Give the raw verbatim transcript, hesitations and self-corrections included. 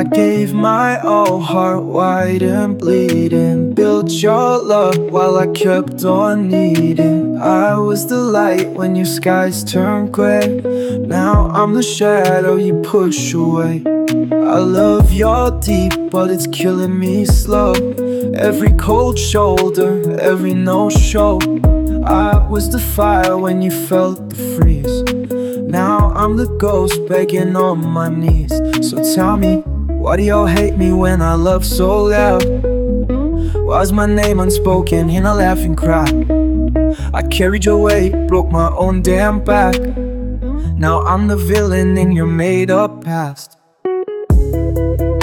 I gave my all, heart wide and bleeding. Built your love while I kept on needing. I was the light when your skies turned gray. Now I'm the shadow you push away. I love your deep, but it's killing me slow. Every cold shoulder, every no-show. I was the fire when you felt the freeze. Now I'm the ghost begging on my knees. So tell me, why do y'all hate me when I love so loud? Why's my name unspoken in a laughing crowd? I carried your weight, broke my own damn back. Now I'm the villain in your made-up past.